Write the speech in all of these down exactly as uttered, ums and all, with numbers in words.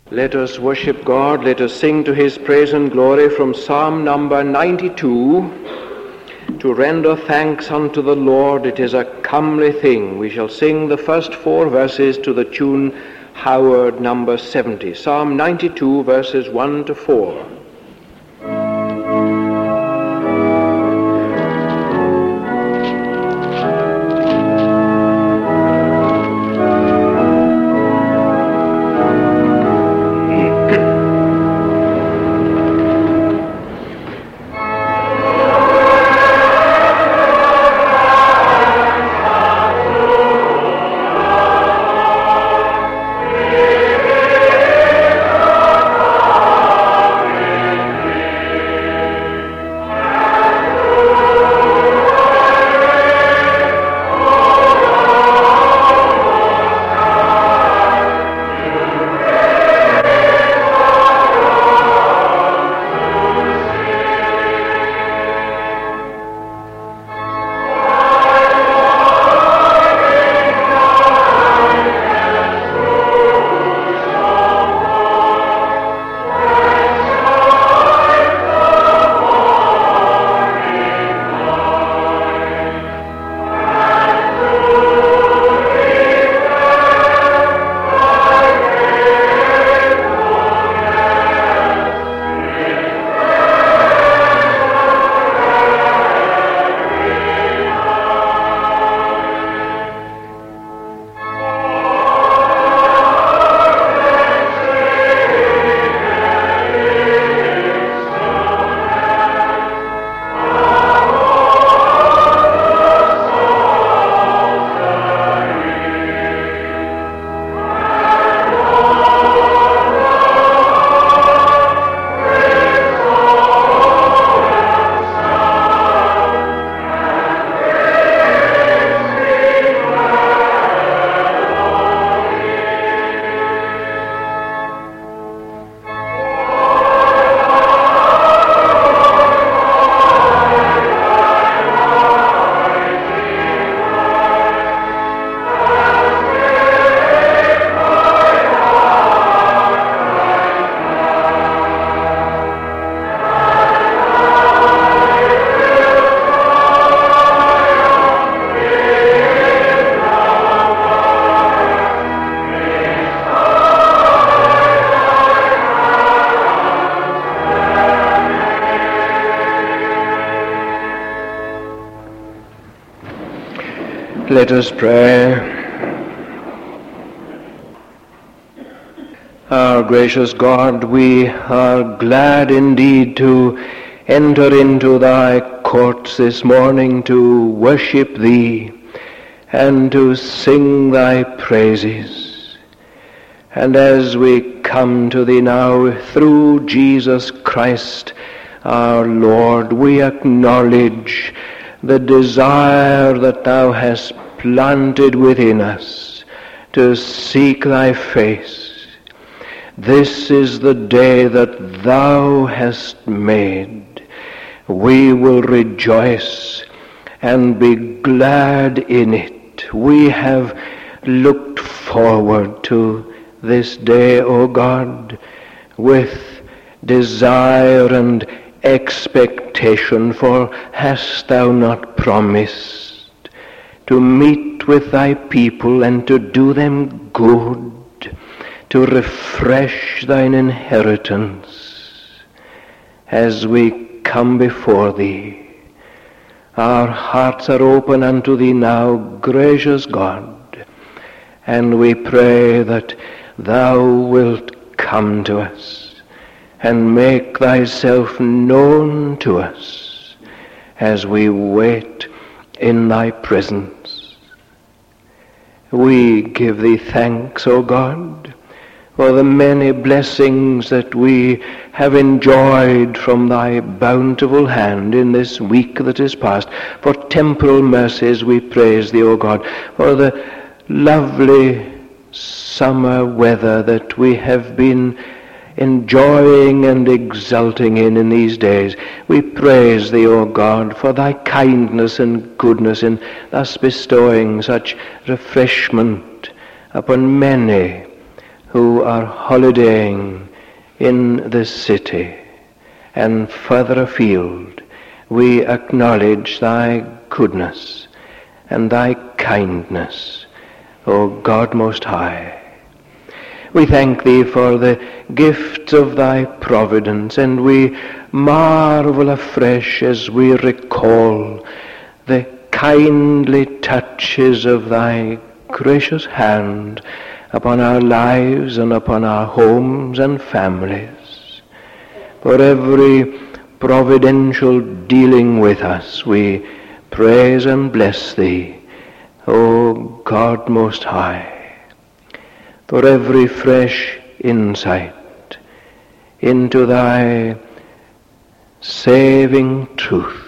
Let us worship God, let us sing to his praise and glory from Psalm number ninety-two. To render thanks unto the Lord, it is a comely thing. We shall sing the first four verses to the tune Howard number seventy. Psalm ninety-two, verses one to four. Let us pray. Our gracious God, we are glad indeed to enter into thy courts this morning to worship thee and to sing thy praises. And as we come to thee now through Jesus Christ our Lord, we acknowledge the desire that thou hast planted within us to seek thy face. This is the day that thou hast made. We will rejoice and be glad in it. We have looked forward to this day, O God, with desire and expectation, for hast thou not promised to meet with thy people and to do them good, to refresh thine inheritance? As we come before thee, our hearts are open unto thee now, gracious God, and we pray that thou wilt come to us and make thyself known to us as we wait in thy presence. We give thee thanks, O God, for the many blessings that we have enjoyed from thy bountiful hand in this week that is past. For temporal mercies we praise thee, O God, for the lovely summer weather that we have been enjoying and exulting in in these days. We praise thee, O God, for thy kindness and goodness in thus bestowing such refreshment upon many who are holidaying in this city and further afield, we acknowledge thy goodness and thy kindness, O God Most High. We thank thee for the gift of thy providence, and we marvel afresh as we recall the kindly touches of thy gracious hand upon our lives and upon our homes and families. For every providential dealing with us, we praise and bless thee, O God Most High. For every fresh insight into thy saving truth,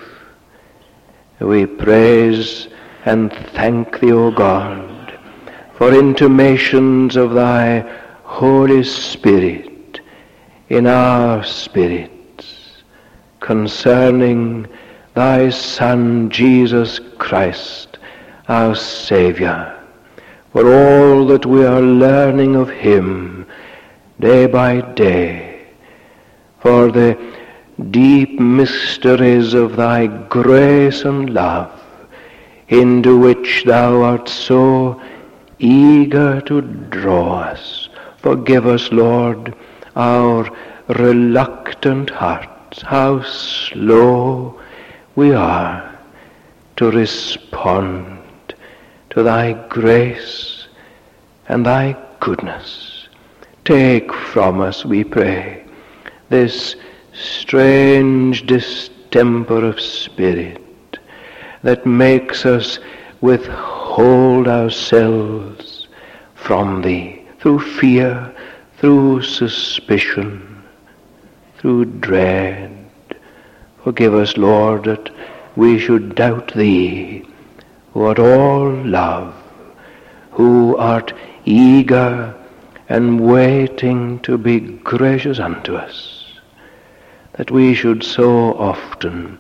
we praise and thank thee, O God, for intimations of thy Holy Spirit in our spirits concerning thy Son Jesus Christ, our Saviour, for all that we are learning of him day by day, for the deep mysteries of thy grace and love, into which thou art so eager to draw us. Forgive us, Lord, our reluctant hearts, how slow we are to respond to thy grace and thy goodness. Take from us, we pray, this strange distemper of spirit that makes us withhold ourselves from thee through fear, through suspicion, through dread. Forgive us, Lord, that we should doubt thee, who art all love, who art eager and waiting to be gracious unto us, that we should so often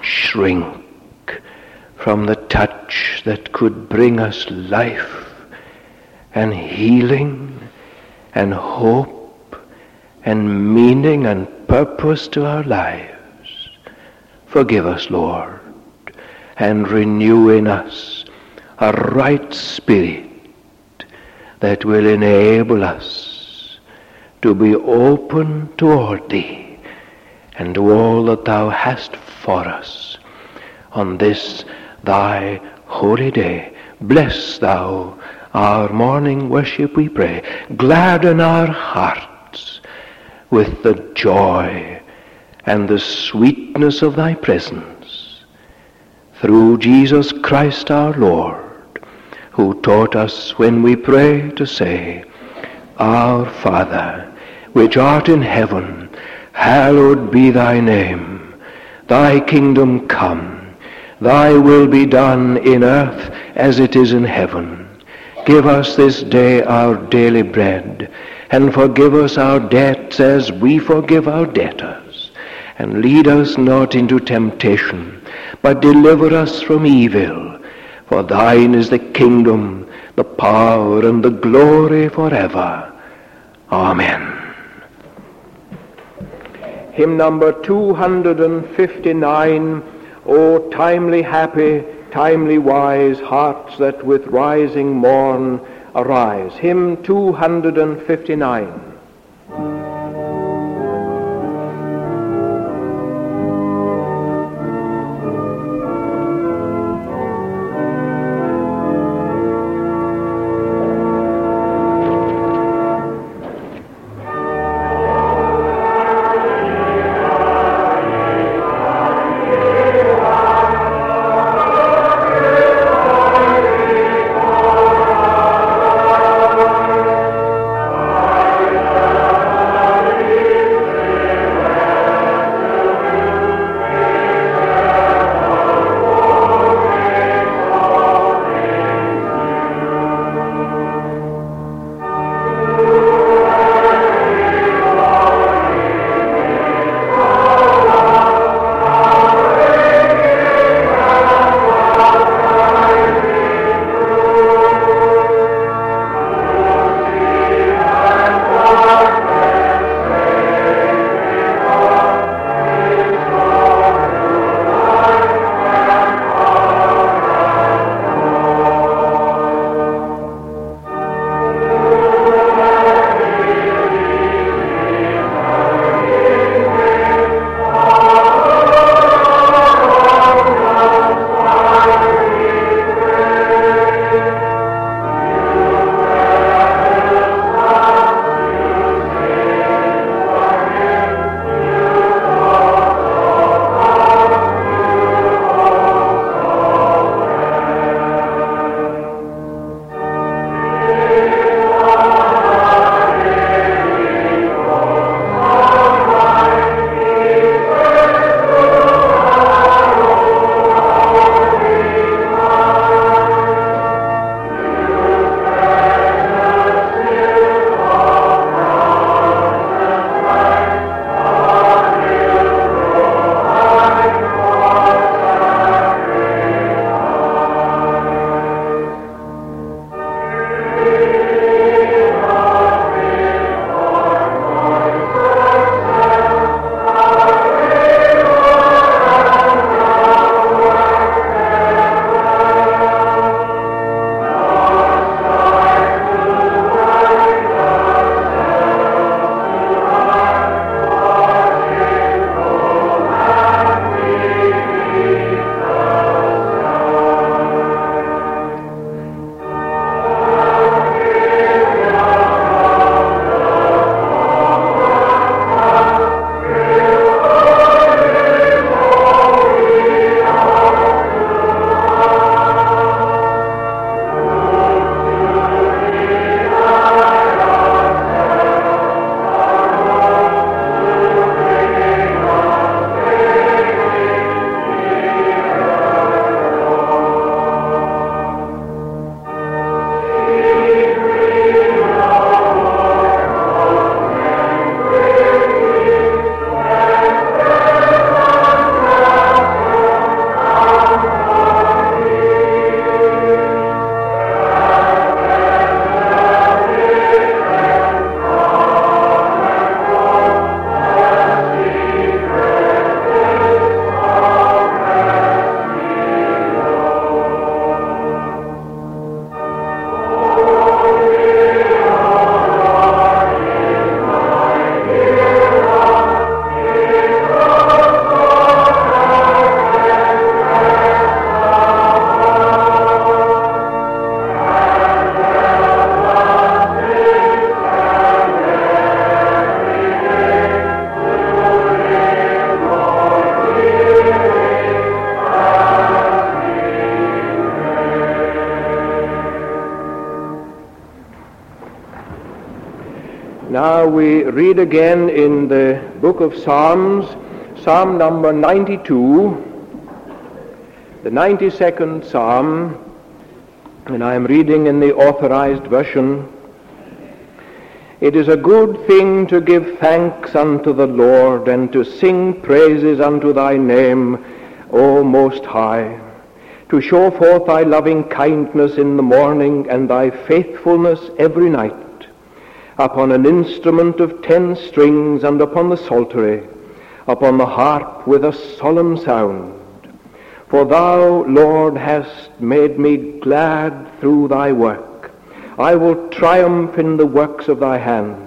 shrink from the touch that could bring us life and healing and hope and meaning and purpose to our lives. Forgive us, Lord, and renew in us a right spirit that will enable us to be open toward thee and to all that thou hast for us on this thy holy day. Bless thou our morning worship, we pray. Gladden our hearts with the joy and the sweetness of thy presence, through Jesus Christ our Lord, who taught us when we pray to say, Our Father, which art in heaven, hallowed be thy name. Thy kingdom come, thy will be done in earth as it is in heaven. Give us this day our daily bread, and forgive us our debts as we forgive our debtors. And lead us not into temptation, but deliver us from evil. For thine is the kingdom, the power, and the glory forever. Amen. Hymn number two hundred fifty-nine, O timely happy, timely wise hearts that with rising morn arise. Hymn two hundred fifty-nine. Amen. Now we read again in the book of Psalms, Psalm number ninety-two, the ninety-second Psalm, and I am reading in the Authorized Version. It is a good thing to give thanks unto the Lord, and to sing praises unto thy name, O Most High, to show forth thy loving kindness in the morning, and thy faithfulness every night, upon an instrument of ten strings, and upon the psaltery, upon the harp with a solemn sound. For thou, Lord, hast made me glad through thy work. I will triumph in the works of thy hands.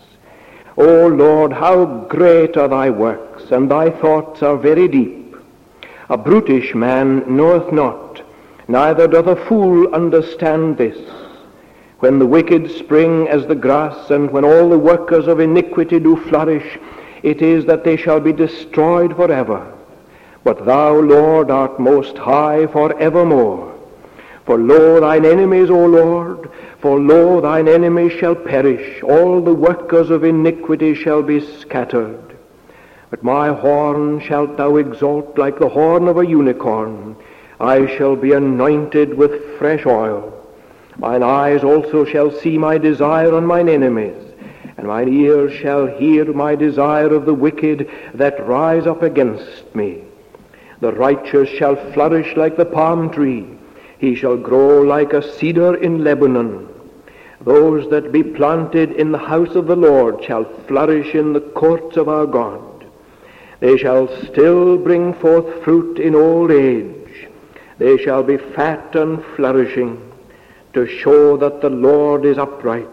O Lord, how great are thy works, and thy thoughts are very deep. A brutish man knoweth not, neither doth a fool understand this. When the wicked spring as the grass, and when all the workers of iniquity do flourish, it is that they shall be destroyed forever. But thou, Lord, art most high for evermore. For lo, thine enemies, O Lord, for lo, thine enemies shall perish, all the workers of iniquity shall be scattered. But my horn shalt thou exalt like the horn of a unicorn. I shall be anointed with fresh oil. Mine eyes also shall see my desire on mine enemies, and mine ears shall hear my desire of the wicked that rise up against me. The righteous shall flourish like the palm tree. He shall grow like a cedar in Lebanon. Those that be planted in the house of the Lord shall flourish in the courts of our God. They shall still bring forth fruit in old age. They shall be fat and flourishing, to show that the Lord is upright.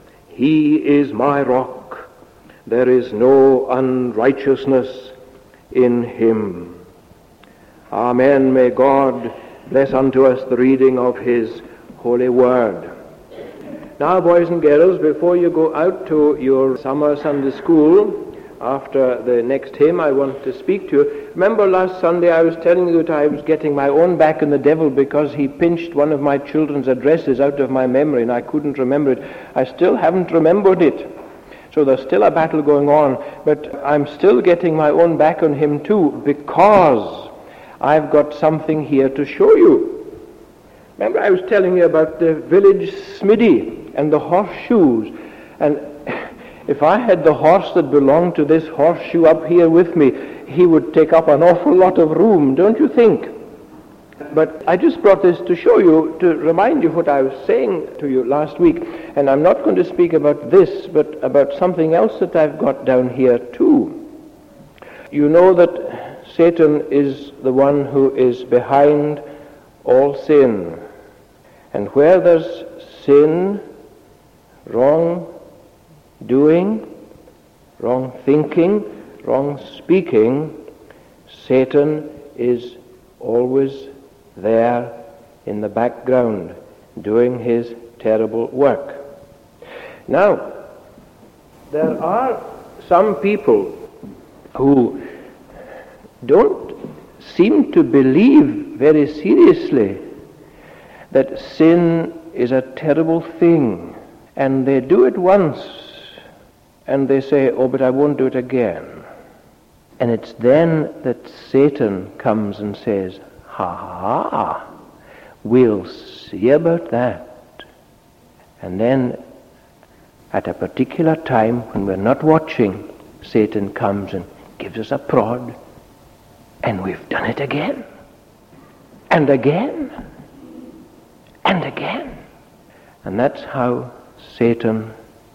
He is my rock. There is no unrighteousness in him. Amen. May God bless unto us the reading of his holy word. Now, boys and girls, before you go out to your summer Sunday school, after the next hymn, I want to speak to you. Remember last Sunday I was telling you that I was getting my own back in the devil because he pinched one of my children's addresses out of my memory and I couldn't remember it. I still haven't remembered it. So there's still a battle going on, but I'm still getting my own back on him too, because I've got something here to show you. Remember I was telling you about the village smithy and the horseshoes, and if I had the horse that belonged to this horseshoe up here with me, he would take up an awful lot of room, don't you think? But I just brought this to show you, to remind you what I was saying to you last week. And I'm not going to speak about this, but about something else that I've got down here too. You know that Satan is the one who is behind all sin. And where there's sin, wrong doing, wrong thinking, wrong speaking, Satan is always there in the background doing his terrible work. Now, there are some people who don't seem to believe very seriously that sin is a terrible thing, and they do it once and they say, oh, but I won't do it again. And it's then that Satan comes and says, ha ha, we'll see about that. And then at a particular time when we're not watching, Satan comes and gives us a prod, and we've done it again, and again, and again. And that's how Satan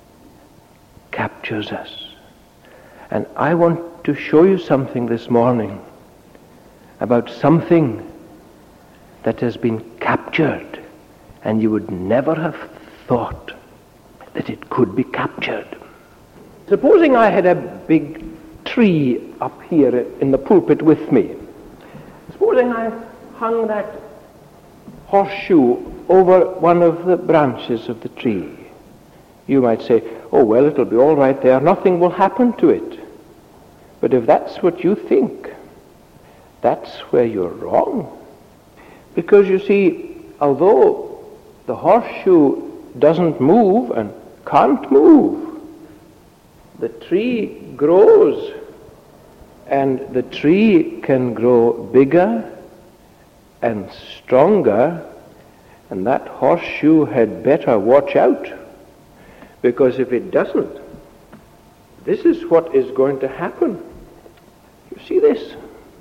captures us. And I want to show you something this morning about something that has been captured, and you would never have thought that it could be captured. Supposing I had a big tree up here in the pulpit with me. Supposing I hung that horseshoe over one of the branches of the tree. You might say, oh, well, it'll be all right there. Nothing will happen to it. But if that's what you think, that's where you're wrong. Because you see, although the horseshoe doesn't move and can't move, the tree grows, and the tree can grow bigger and stronger, and that horseshoe had better watch out, because if it doesn't, this is what is going to happen. You see this?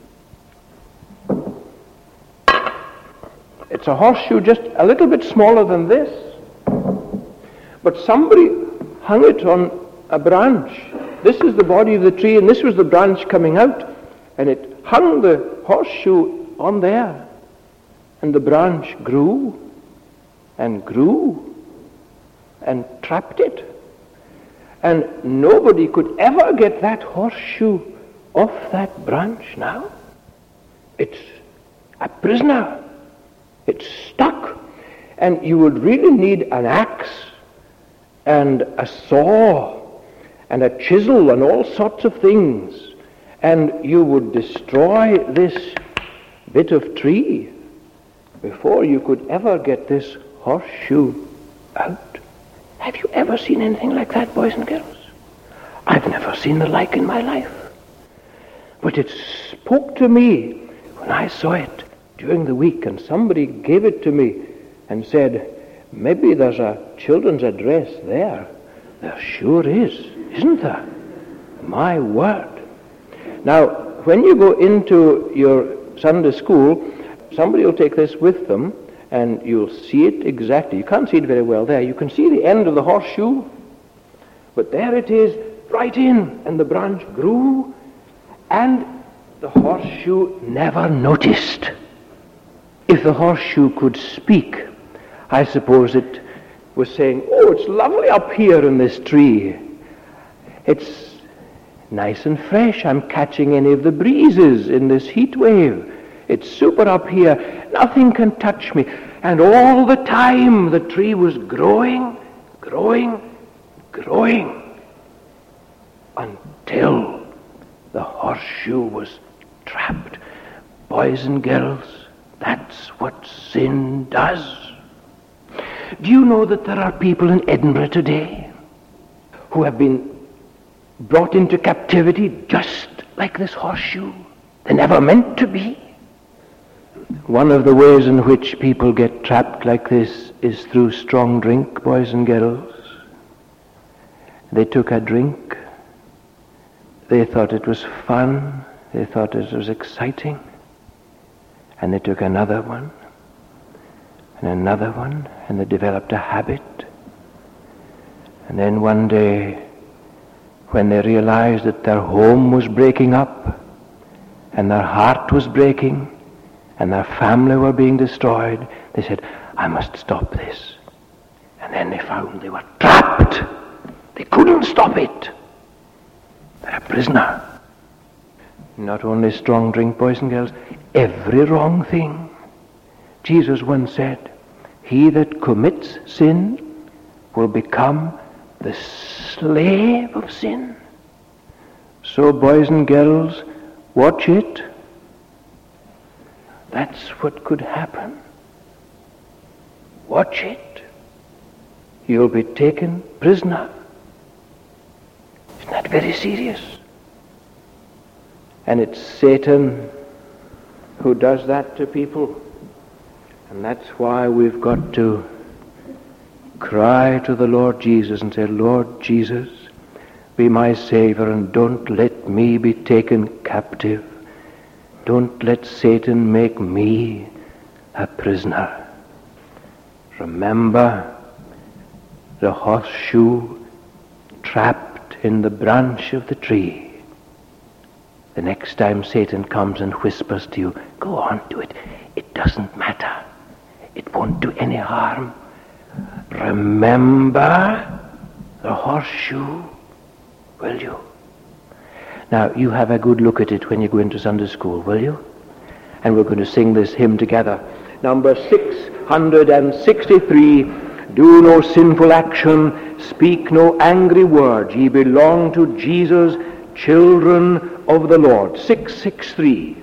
It's a horseshoe just a little bit smaller than this, but somebody hung it on a branch. This is the body of the tree, and this was the branch coming out, and it hung the horseshoe on there, and the branch grew and grew and trapped it, and nobody could ever get that horseshoe off that branch now. It's a prisoner. It's stuck, and you would really need an axe and a saw and a chisel and all sorts of things, and you would destroy this bit of tree before you could ever get this horseshoe out. Have you ever seen anything like that, boys and girls? I've never seen the like in my life. But it spoke to me when I saw it during the week, and somebody gave it to me and said, maybe there's a children's address there. There sure is, isn't there? My word. Now, when you go into your Sunday school, somebody will take this with them, and you'll see it exactly. You can't see it very well there. You can see the end of the horseshoe, but there it is, right in, and the branch grew, and the horseshoe never noticed. If the horseshoe could speak, I suppose it was saying, oh, it's lovely up here in this tree. It's nice and fresh. I'm catching any of the breezes in this heat wave. It's super up here. Nothing can touch me. And all the time the tree was growing, growing, growing, until the horseshoe was trapped. Boys and girls, that's what sin does. Do you know that there are people in Edinburgh today who have been brought into captivity just like this horseshoe? They never meant to be. One of the ways in which people get trapped like this is through strong drink, boys and girls. They took a drink. They thought it was fun. They thought it was exciting. And they took another one, and another one, and they developed a habit. And then one day, when they realized that their home was breaking up, and their heart was breaking, and their family were being destroyed, they said, I must stop this. And then they found they were trapped. They couldn't stop it. They're a prisoner. Not only strong drink, boys and girls, every wrong thing. Jesus once said, he that commits sin will become the slave of sin. So, boys and girls, watch it. That's what could happen. Watch it. You'll be taken prisoner. Isn't that very serious? And it's Satan who does that to people. And that's why we've got to cry to the Lord Jesus and say, Lord Jesus, be my Savior, and don't let me be taken captive. Don't let Satan make me a prisoner. Remember the horseshoe trapped in the branch of the tree. The next time Satan comes and whispers to you, go on, do it. It doesn't matter. It won't do any harm. Remember the horseshoe, will you? Now, you have a good look at it when you go into Sunday school, will you? And we're going to sing this hymn together. Number six hundred sixty-three, do no sinful action, speak no angry word. Ye belong to Jesus, children of the Lord. six sixty-three.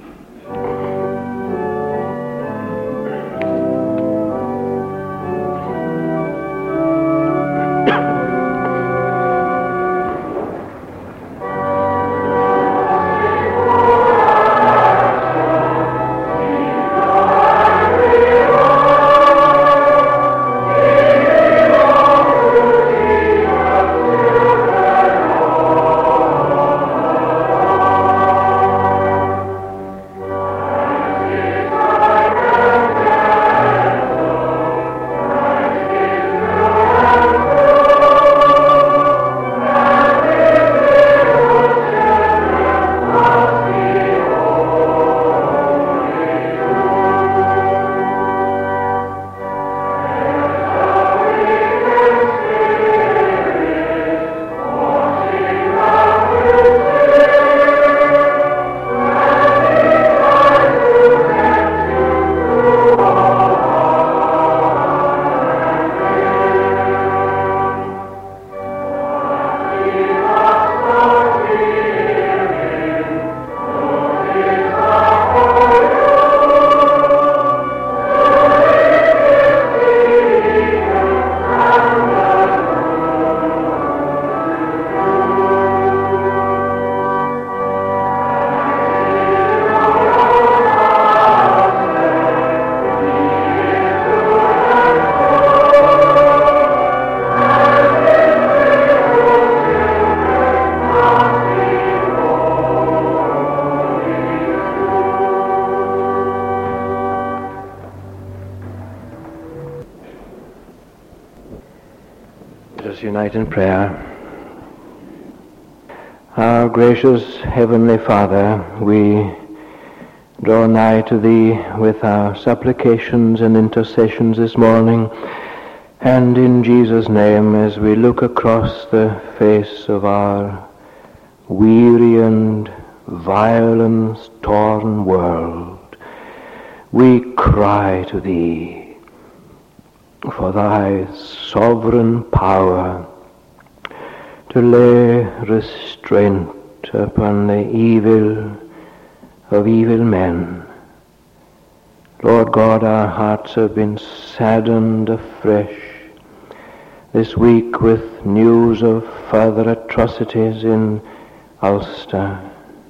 tonight in prayer. Our gracious Heavenly Father, we draw nigh to Thee with our supplications and intercessions this morning, and in Jesus' name, as we look across the face of our weary and violence-torn world, we cry to Thee for Thy sovereign power to lay restraint upon the evil of evil men. Lord God, our hearts have been saddened afresh this week with news of further atrocities in Ulster.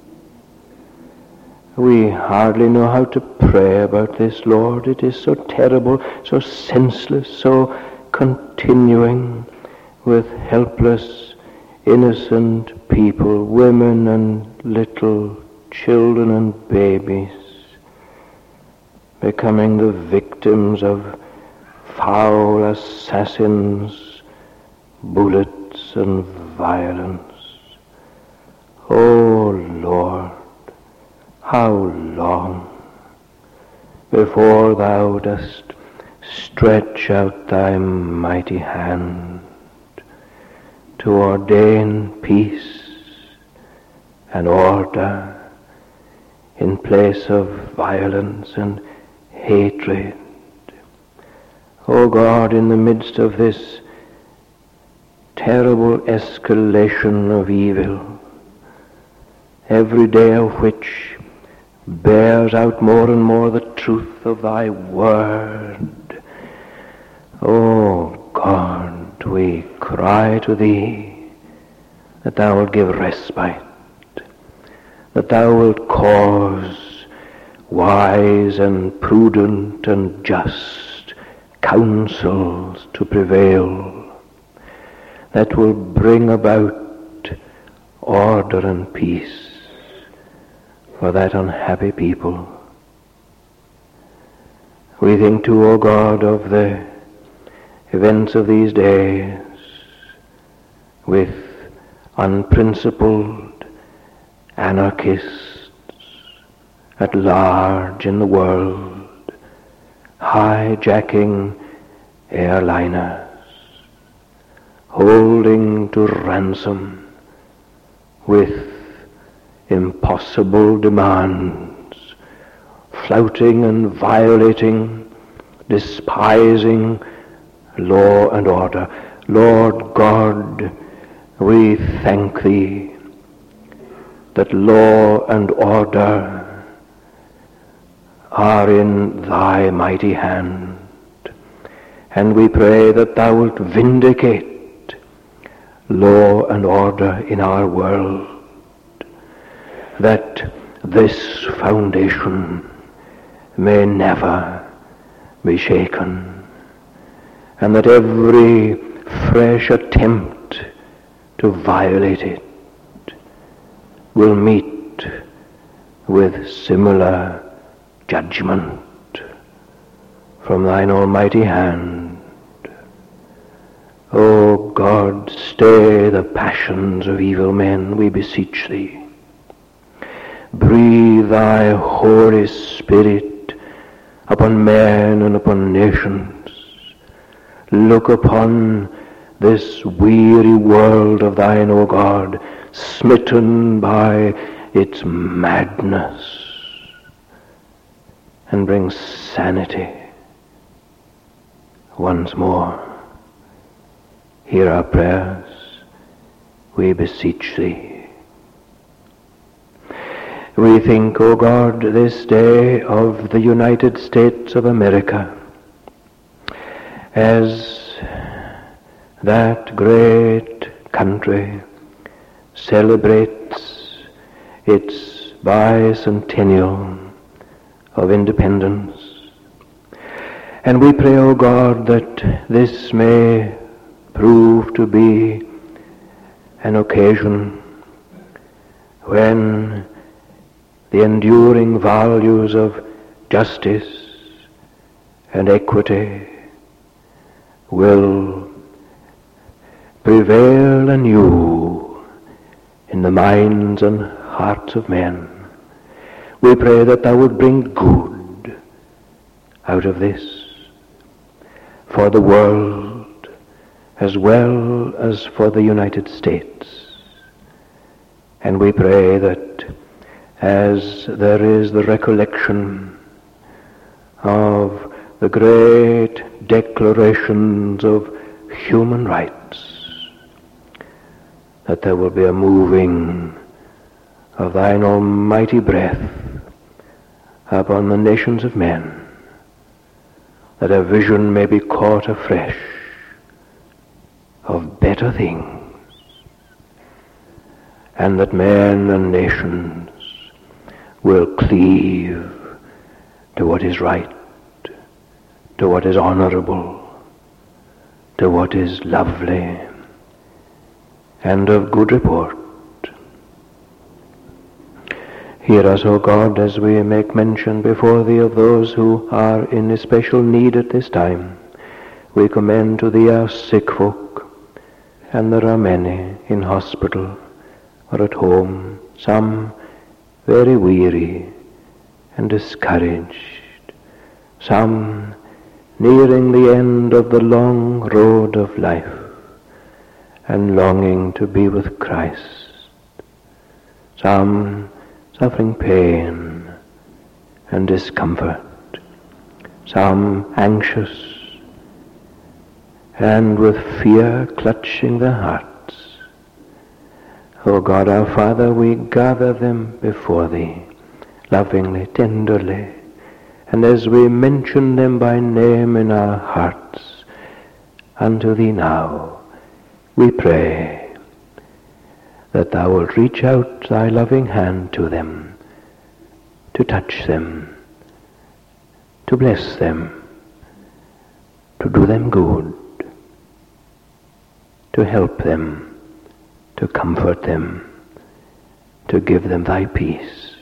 We hardly know how to pray about this, Lord. It is so terrible, so senseless, so continuing, with helpless, innocent people, women and little children and babies, becoming the victims of foul assassins, bullets and violence. Oh Lord, how long before Thou dost stretch out Thy mighty hand to ordain peace and order in place of violence and hatred. O God, in the midst of this terrible escalation of evil, every day of which bears out more and more the truth of Thy word, O God, we cry to Thee that Thou wilt give respite, that Thou wilt cause wise and prudent and just counsels to prevail, that will bring about order and peace for that unhappy people. We think too, O God, of the events of these days, with unprincipled anarchists at large in the world, hijacking airliners, holding to ransom with impossible demands, flouting and violating, despising law and order. Lord God, we thank Thee that law and order are in Thy mighty hand, and we pray that Thou wilt vindicate law and order in our world, that this foundation may never be shaken, and that every fresh attempt to violate it will meet with similar judgment from Thine almighty hand. O God, stay the passions of evil men, we beseech Thee. Breathe Thy Holy Spirit upon men and upon nations. Look upon this weary world of Thine, O God, smitten by its madness, and bring sanity once more. Hear our prayers, we beseech Thee. We think, O God, this day of the United States of America, as that great country celebrates its bicentennial of independence. And we pray, O God, that this may prove to be an occasion when the enduring values of justice and equity will prevail anew in the minds and hearts of men. We pray that thou would bring good out of this for the world as well as for the United States. And we pray that as there is the recollection of the great declarations of human rights, that there will be a moving of thine almighty breath upon the nations of men, that a vision may be caught afresh of better things, and that men and nations will cleave to what is right, to what is honorable, to what is lovely, and of good report. Hear us, O God, as we make mention before thee of those who are in especial need at this time. We commend to thee our sick folk, and there are many in hospital or at home, some very weary and discouraged, some nearing the end of the long road of life and longing to be with Christ, some suffering pain and discomfort, some anxious and with fear clutching their hearts. O God our Father, we gather them before thee, lovingly, tenderly, and as we mention them by name in our hearts unto thee now, we pray that thou wilt reach out thy loving hand to them, to touch them, to bless them, to do them good, to help them, to comfort them, to give them thy peace.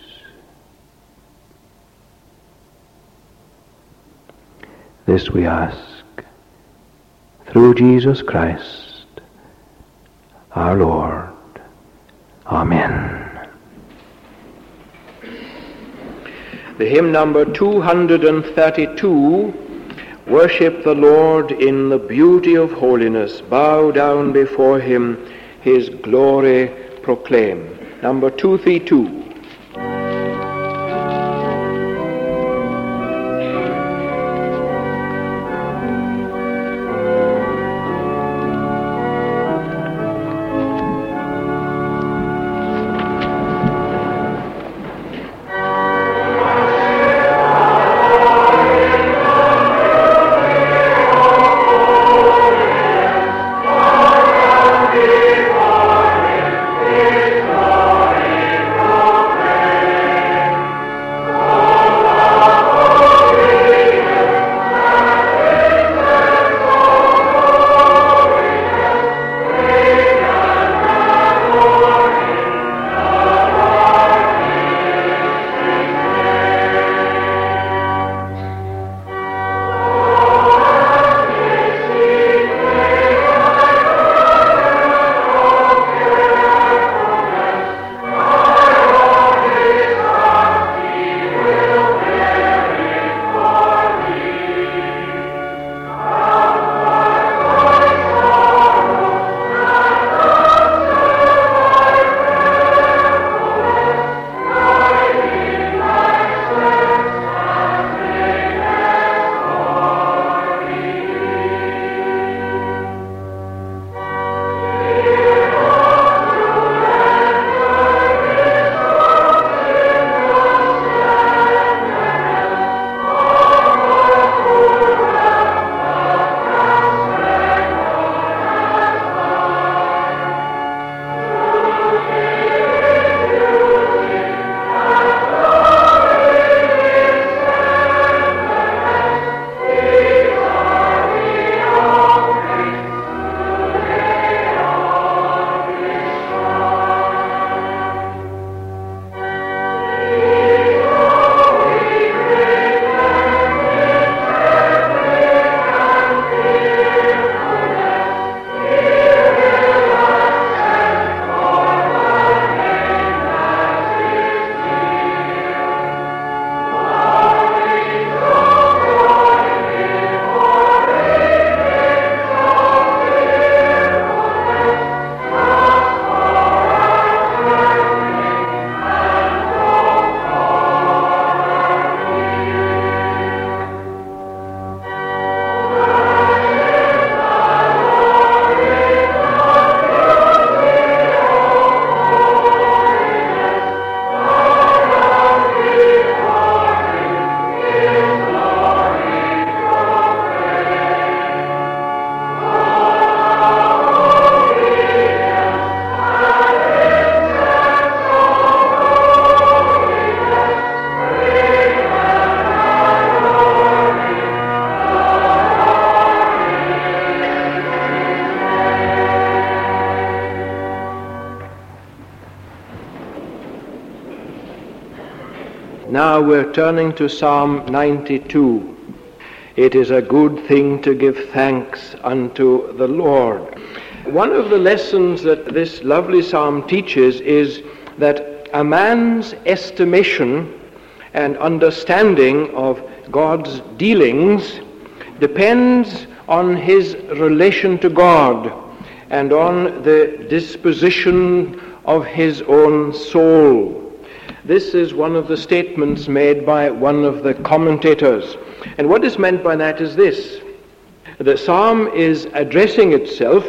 This we ask through Jesus Christ, our Lord. Amen. The hymn number two hundred thirty-two, Worship the Lord in the beauty of holiness, bow down before him, his glory proclaim. Number two thirty-two. Glory Now we're turning to Psalm ninety-two. It is a good thing to give thanks unto the Lord. One of the lessons that this lovely psalm teaches is that a man's estimation and understanding of God's dealings depends on his relation to God and on the disposition of his own soul. This is one of the statements made by one of the commentators. And what is meant by that is this. The psalm is addressing itself,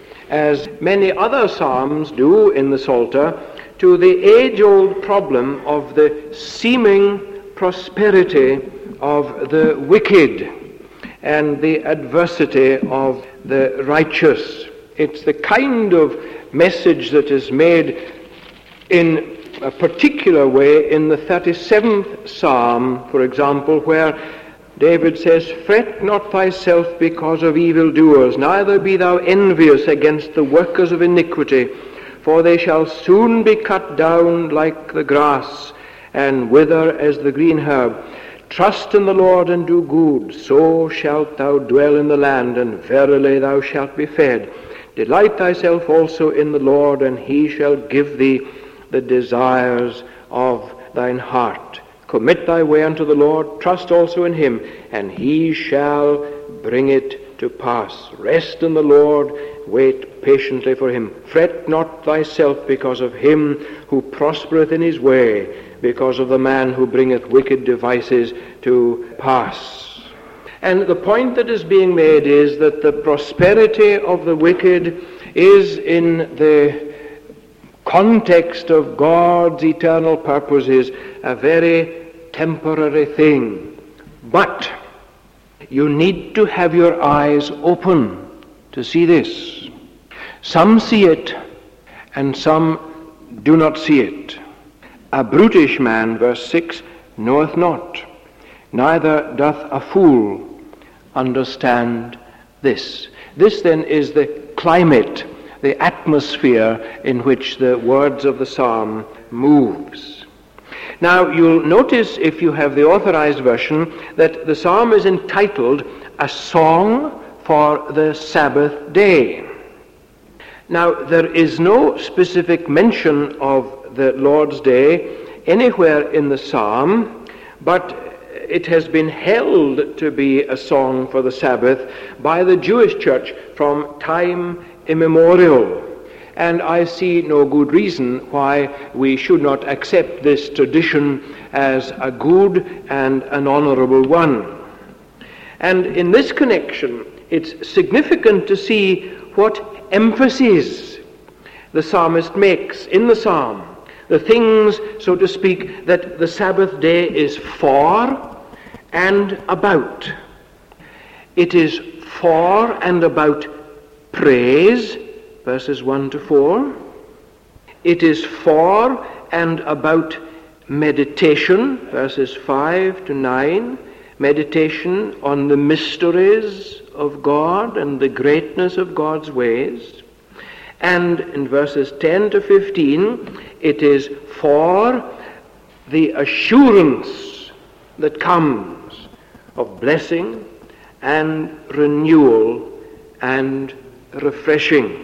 as many other psalms do in the Psalter, to the age-old problem of the seeming prosperity of the wicked and the adversity of the righteous. It's the kind of message that is made in a particular way in the thirty-seventh Psalm, for example, where David says, "Fret not thyself because of evildoers, neither be thou envious against the workers of iniquity, for they shall soon be cut down like the grass, and wither as the green herb. Trust in the Lord and do good, so shalt thou dwell in the land, and verily thou shalt be fed. Delight thyself also in the Lord, and he shall give thee the desires of thine heart. Commit thy way unto the Lord, trust also in him, and he shall bring it to pass. Rest in the Lord, wait patiently for him. Fret not thyself because of him who prospereth in his way, because of the man who bringeth wicked devices to pass." And the point that is being made is that the prosperity of the wicked is in the context of God's eternal purposes a very temporary thing. But you need to have your eyes open to see this. Some see it and some do not see it. A brutish man, verse six, knoweth not, neither doth a fool understand this. This then is the climate, the atmosphere in which the words of the psalm moves. Now you'll notice, if you have the authorized version, that the psalm is entitled "A Song for the Sabbath Day." Now there is no specific mention of the Lord's Day anywhere in the psalm, but it has been held to be a song for the Sabbath by the Jewish church from time immemorial, and I see no good reason why we should not accept this tradition as a good and an honorable one. And in this connection, it's significant to see what emphasis the psalmist makes in the psalm, the things, so to speak, that the Sabbath day is for and about. It is for and about praise, verses one to four. It is for and about meditation, verses five to nine, meditation on the mysteries of God and the greatness of God's ways. And in verses ten to fifteen, it is for the assurance that comes of blessing and renewal and refreshing.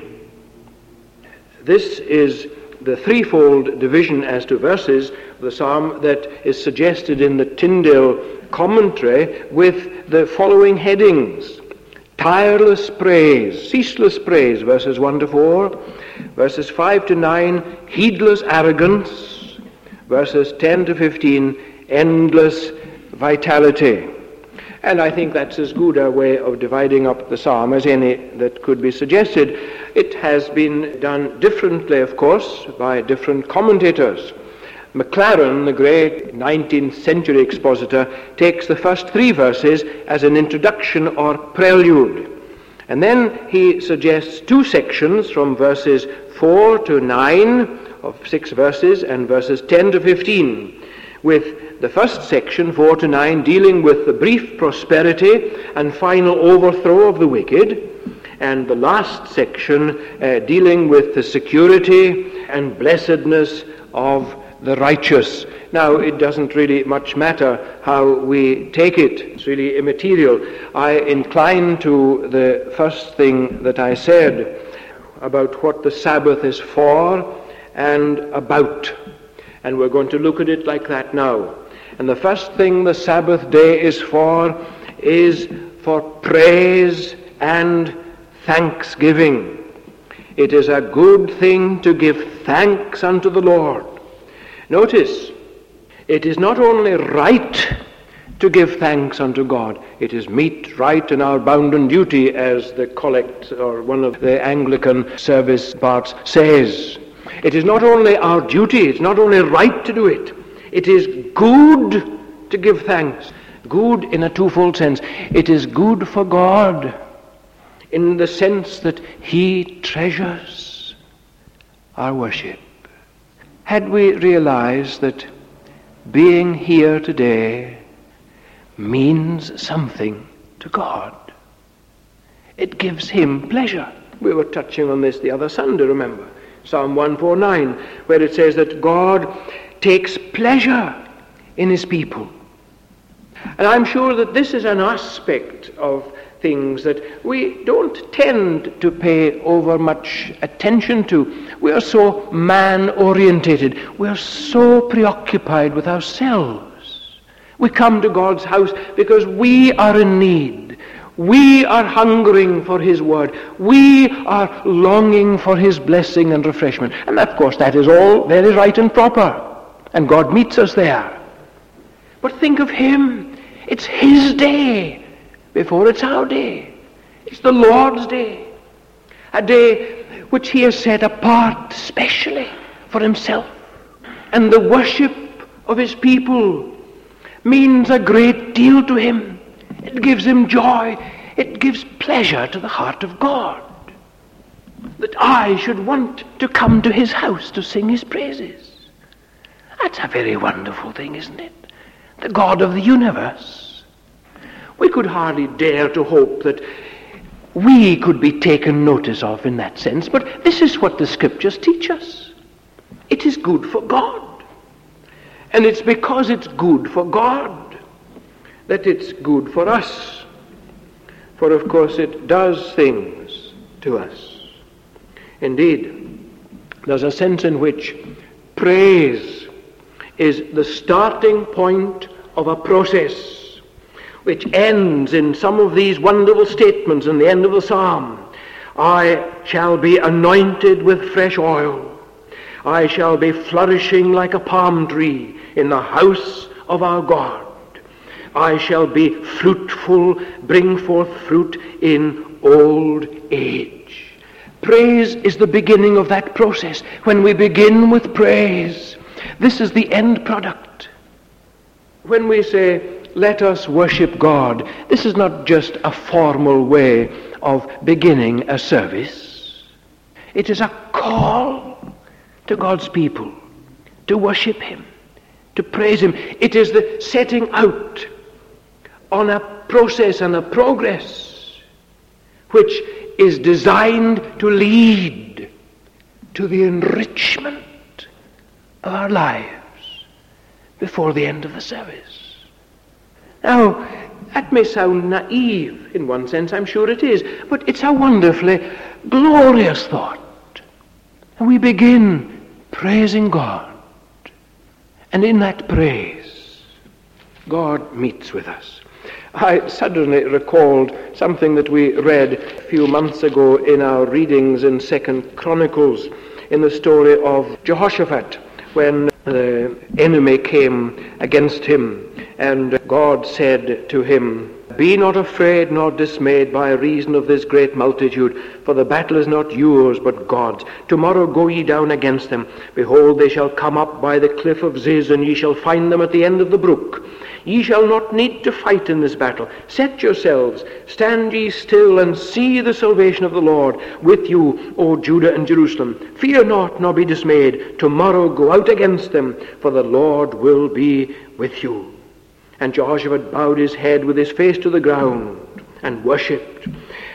This is the threefold division as to verses of the psalm that is suggested in the Tyndale commentary with the following headings: tireless praise, ceaseless praise, verses one to four, verses five to nine, heedless arrogance, verses ten to fifteen, endless vitality. And I think that's as good a way of dividing up the psalm as any that could be suggested. It has been done differently, of course, by different commentators. Maclaren, the great nineteenth century expositor, takes the first three verses as an introduction or prelude. And then he suggests two sections from verses four to nine of six verses and verses ten to fifteen, with the first section, four to nine, dealing with the brief prosperity and final overthrow of the wicked, and the last section uh, dealing with the security and blessedness of the righteous. Now, it doesn't really much matter how we take it. It's really immaterial. I incline to the first thing that I said about what the Sabbath is for and about. And we're going to look at it like that now. And the first thing the Sabbath day is for is for praise and thanksgiving. It is a good thing to give thanks unto the Lord. Notice, it is not only right to give thanks unto God, it is meet, right, and our bounden duty, as the collect or one of the Anglican service parts says. It is not only our duty, it's not only right to do it, it is good to give thanks. Good in a twofold sense. It is good for God in the sense that He treasures our worship. Had we realized that being here today means something to God, it gives Him pleasure. We were touching on this the other Sunday, remember? Psalm one forty-nine, where it says that God takes pleasure in His people. And I'm sure that this is an aspect of things that we don't tend to pay over much attention to. We are so man-orientated. We are so preoccupied with ourselves. We come to God's house because we are in need. We are hungering for His word. We are longing for His blessing and refreshment. And of course that is all very right and proper. And God meets us there. But think of Him. It's His day before it's our day. It's the Lord's day. A day which He has set apart specially for Himself. And the worship of His people means a great deal to Him. It gives Him joy. It gives pleasure to the heart of God. That I should want to come to His house to sing His praises. That's a very wonderful thing, isn't it? The God of the universe. We could hardly dare to hope that we could be taken notice of in that sense, but this is what the Scriptures teach us. It is good for God. And it's because it's good for God that it's good for us. For of course it does things to us. Indeed, there's a sense in which praise is the starting point of a process which ends in some of these wonderful statements in the end of the psalm. I shall be anointed with fresh oil. I shall be flourishing like a palm tree in the house of our God. I shall be fruitful, bring forth fruit in old age. Praise is the beginning of that process. When we begin with praise, this is the end product. When we say, let us worship God, this is not just a formal way of beginning a service. It is a call to God's people to worship Him, to praise Him. It is the setting out on a process and a progress which is designed to lead to the enrichment of our lives before the end of the service. Now, that may sound naive in one sense, I'm sure it is, but it's a wonderfully glorious thought. And we begin praising God. And in that praise, God meets with us. I suddenly recalled something that we read a few months ago in our readings in Second Chronicles, in the story of Jehoshaphat, when the enemy came against him, and God said to him, be not afraid nor dismayed by reason of this great multitude, for the battle is not yours but God's. Tomorrow go ye down against them. Behold, they shall come up by the cliff of Ziz, and ye shall find them at the end of the brook. Ye shall not need to fight in this battle. Set yourselves, stand ye still, and see the salvation of the Lord with you, O Judah and Jerusalem. Fear not, nor be dismayed. Tomorrow go out against them, for the Lord will be with you. And Jehoshaphat bowed his head with his face to the ground and worshipped.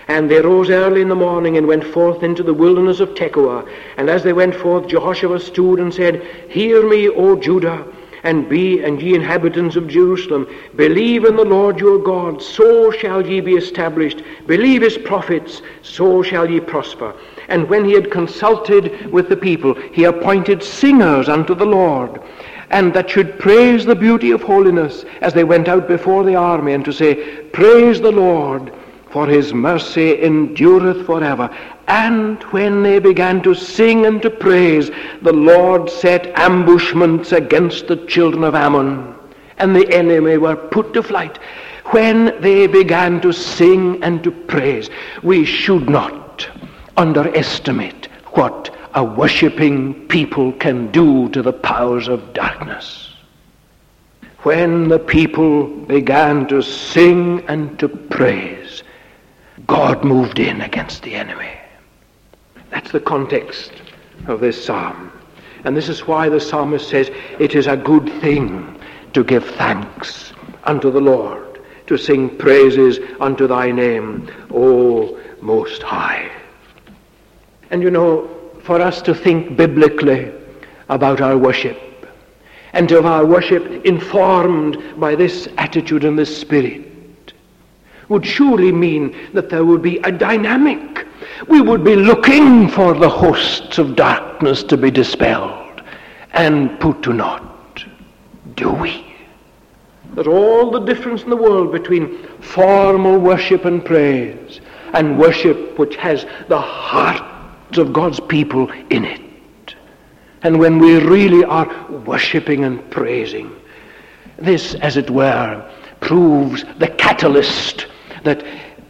And they rose early in the morning and went forth into the wilderness of Tekoa. And as they went forth, Jehoshaphat stood and said, Hear me, O Judah, and be, and ye inhabitants of Jerusalem, believe in the Lord your God, so shall ye be established. Believe his prophets, so shall ye prosper. And when he had consulted with the people, he appointed singers unto the Lord, and that should praise the beauty of holiness as they went out before the army, and to say, Praise the Lord, for his mercy endureth forever. And when they began to sing and to praise, the Lord set ambushments against the children of Ammon, and the enemy were put to flight. When they began to sing and to praise, we should not underestimate what a worshipping people can do to the powers of darkness. When the people began to sing and to praise, God moved in against the enemy. That's the context of this psalm. And this is why the psalmist says, it is a good thing to give thanks unto the Lord, to sing praises unto thy name, O Most High. And you know, for us to think biblically about our worship, and to have our worship informed by this attitude and this spirit, would surely mean that there would be a dynamic. We would be looking for the hosts of darkness to be dispelled and put to naught. Do we? That all the difference in the world between formal worship and praise and worship which has the heart of God's people in it. And when we really are worshipping and praising, this, as it were, proves the catalyst that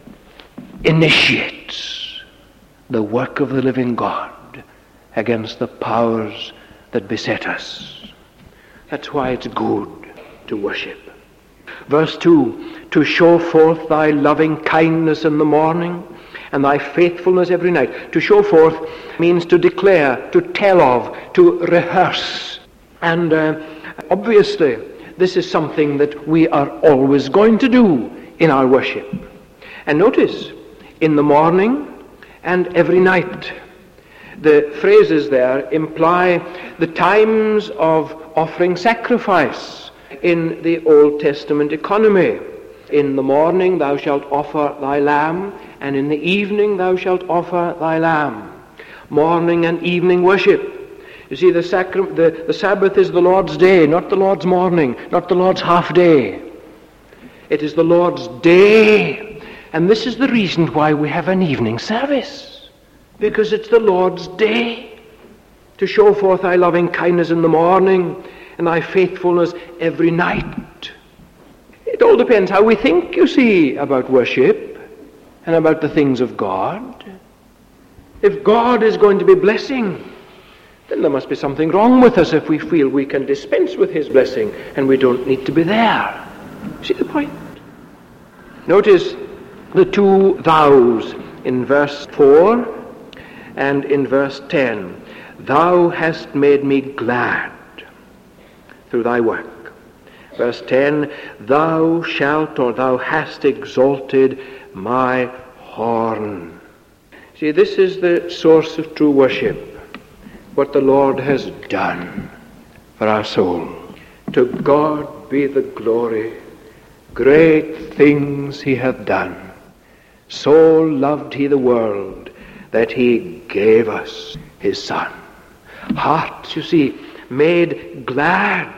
initiates the work of the living God against the powers that beset us. That's why it's good to worship. Verse two, to show forth thy loving kindness in the morning and thy faithfulness every night. To show forth means to declare, to tell of, to rehearse. And uh, obviously, this is something that we are always going to do in our worship. And notice, in the morning and every night. The phrases there imply the times of offering sacrifice in the Old Testament economy. In the morning thou shalt offer thy lamb, and in the evening thou shalt offer thy lamb. Morning and evening worship. You see, the, sacri- the, the Sabbath is the Lord's day, not the Lord's morning, not the Lord's half day. It is the Lord's day. And this is the reason why we have an evening service. Because it's the Lord's day. To show forth thy loving kindness in the morning and thy faithfulness every night. It all depends how we think, you see, about worship and about the things of God. If God is going to be blessing, then there must be something wrong with us if we feel we can dispense with his blessing and we don't need to be there. See the point? Notice the two thous in verse four and in verse ten. Thou hast made me glad through thy work. Verse ten, thou shalt, or thou hast exalted my horn. See, this is the source of true worship, what the Lord has done for our soul. To God be the glory, great things he hath done. So loved he the world that he gave us his Son. Hearts, you see, made glad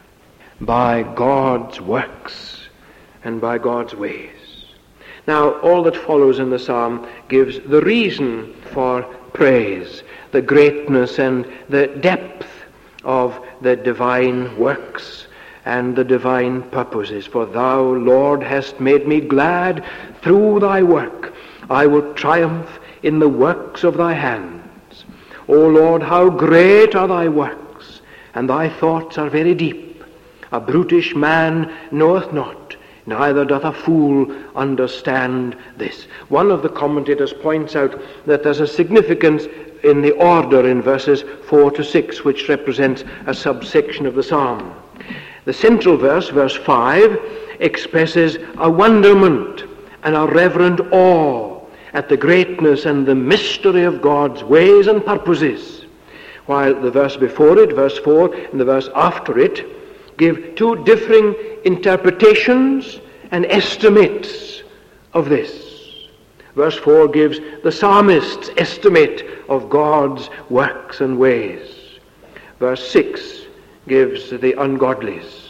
by God's works and by God's ways. Now, all that follows in the psalm gives the reason for praise, the greatness and the depth of the divine works and the divine purposes. For thou, Lord, hast made me glad through thy work. I will triumph in the works of thy hands. O Lord, how great are thy works, and thy thoughts are very deep. A brutish man knoweth not, neither doth a fool understand this. One of the commentators points out that there's a significance in the order in verses four to six, which represents a subsection of the psalm. The central verse, verse five, expresses a wonderment and a reverent awe at the greatness and the mystery of God's ways and purposes, while the verse before it, verse four, and the verse after it, give two differing interpretations and estimates of this. Verse four gives the psalmist's estimate of God's works and ways. Verse six gives the ungodly's.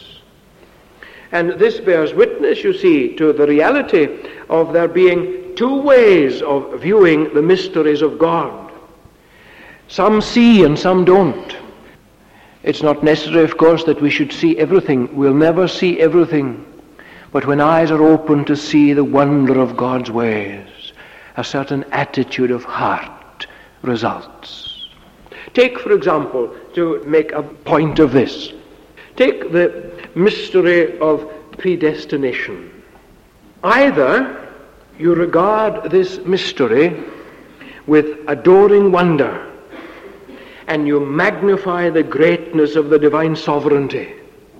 And this bears witness, you see, to the reality of there being two ways of viewing the mysteries of God. Some see and some don't. It's not necessary, of course, that we should see everything. We'll never see everything. But when eyes are open to see the wonder of God's ways, a certain attitude of heart results. Take, for example, to make a point of this, take the mystery of predestination. Either you regard this mystery with adoring wonder and you magnify the greatness of the divine sovereignty,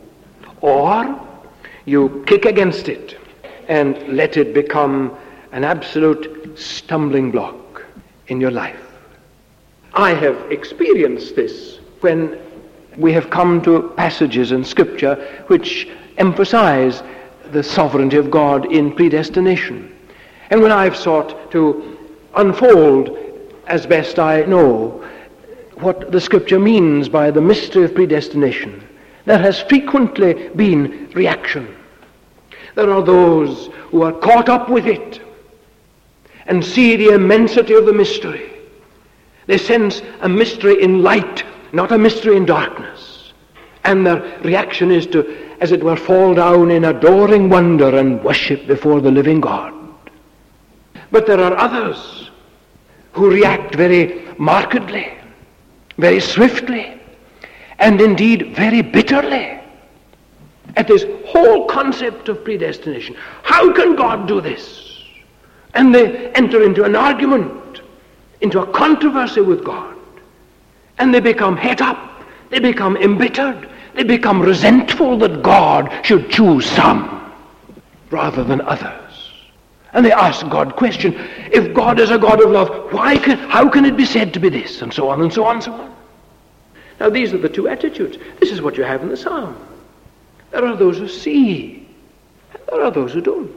or you kick against it and let it become an absolute stumbling block in your life. I have experienced this when we have come to passages in Scripture which emphasize the sovereignty of God in predestination. And when I've sought to unfold as best I know what the Scripture means by the mystery of predestination, there has frequently been reaction. There are those who are caught up with it and see the immensity of the mystery. They sense a mystery in light, not a mystery in darkness. And their reaction is to, as it were, fall down in adoring wonder and worship before the living God. But there are others who react very markedly, very swiftly, and indeed very bitterly at this whole concept of predestination. How can God do this? And they enter into an argument, into a controversy with God. And they become het up, they become embittered, they become resentful that God should choose some rather than others. And they ask God question, if God is a God of love, why can, how can it be said to be this? And so on and so on and so on. Now these are the two attitudes. This is what you have in the Psalm. There are those who see, and there are those who don't.